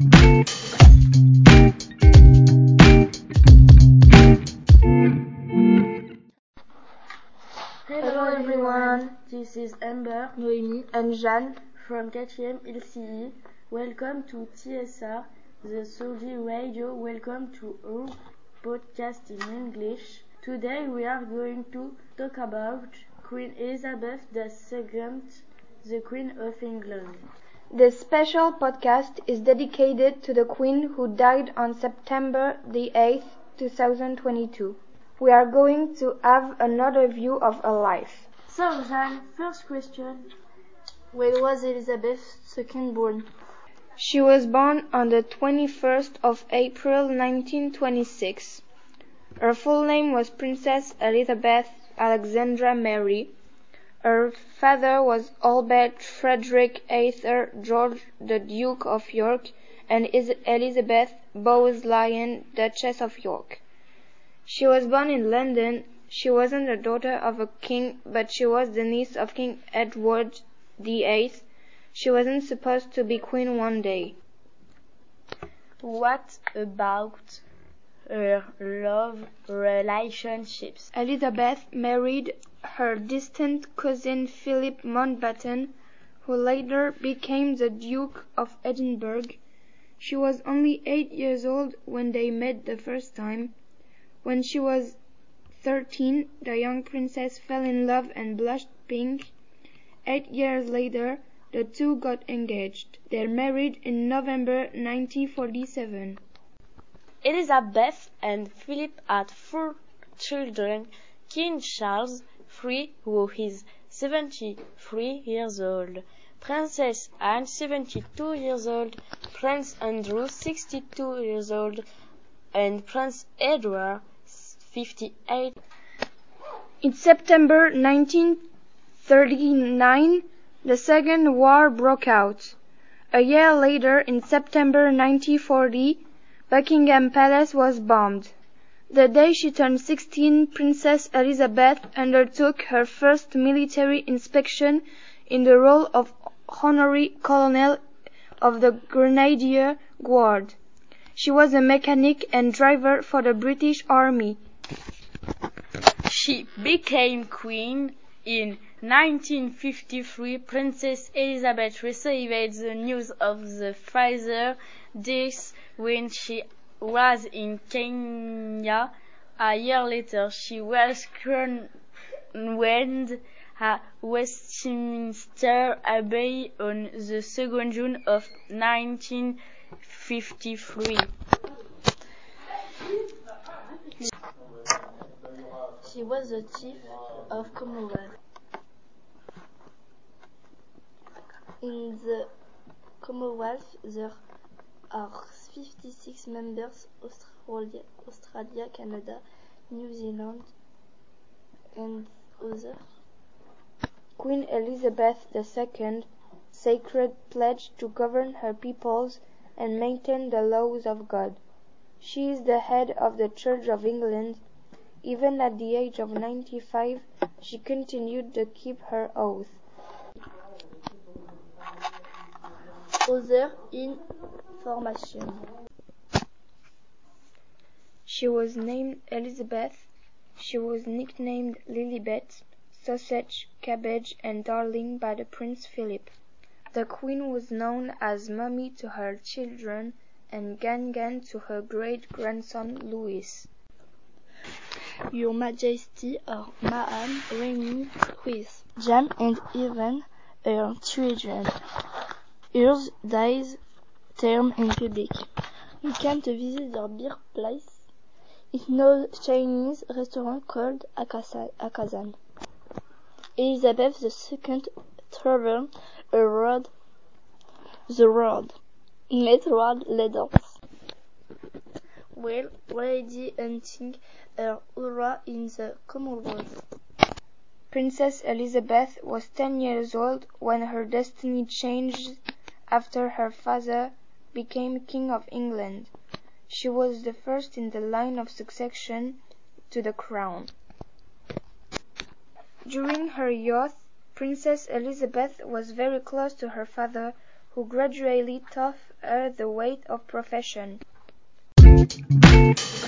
Hello everyone, this is Amber, Noémie and Jeanne from 4e LCE. Welcome to TSA, the Saudi Radio. Welcome to our podcast in English. Today we are going to talk about Queen Elizabeth II, the Queen of England. This special podcast is dedicated to the Queen who died on September the 8th, 2022. We are going to have another view of her life. So, Jeanne, first question. When was Elizabeth II born? She was born on the 21st of April 1926. Her full name was Princess Elizabeth Alexandra Mary. Her father was Albert Frederick Arthur George, the Duke of York, and Elizabeth Bowes-Lyon, Duchess of York. She was born in London. She wasn't the daughter of a king, but she was the niece of King Edward VIII. She wasn't supposed to be queen one day. What about her love relationships? Elizabeth married her distant cousin Philip Mountbatten, who later became the Duke of Edinburgh. She was only 8 years old when they met the first time. When she was 13, the young princess fell in love and blushed pink. 8 years later, the two got engaged. They married in November 1947. Elizabeth and Philip had 4 children: King Charles III, who is 73 years old, Princess Anne, 72 years old, Prince Andrew, 62 years old, and Prince Edward, 58. In September 1939, the Second War broke out. A year later, in September 1940, Buckingham Palace was bombed. The day she turned 16, Princess Elizabeth undertook her first military inspection in the role of honorary colonel of the Grenadier Guard. She was a mechanic and driver for the British Army. She became queen in 1953. Princess Elizabeth received the news of the father's death when she was in Kenya. A year later, she was crowned at Westminster Abbey on the 2nd June of 1953. She was the chief of Commonwealth. In the Commonwealth, there are 56 members: Australia, Canada, New Zealand, and others. Queen Elizabeth II sacred pledge to govern her peoples and maintain the laws of God. She is the head of the Church of England. Even at the age of 95, she continued to keep her oath. Other information. She was named Elizabeth. She was nicknamed Lilibet, Sausage, Cabbage, and Darling by the Prince Philip. The Queen was known as Mummy to her children and Gangan to her great-grandson Louis. Your Majesty, or Ma'am Reigning with Jam and even her children. Yours dies term in public. We came to visit their birthplace. It's no Chinese restaurant called Akazan. Elizabeth II traveled around the world, met world leaders, while Lady hunting her hurrah in the Commonwealth. Princess Elizabeth was 10 years old when her destiny changed after her father became King of England. She was the first in the line of succession to the crown. During her youth, Princess Elizabeth was very close to her father, who gradually taught her the way of profession.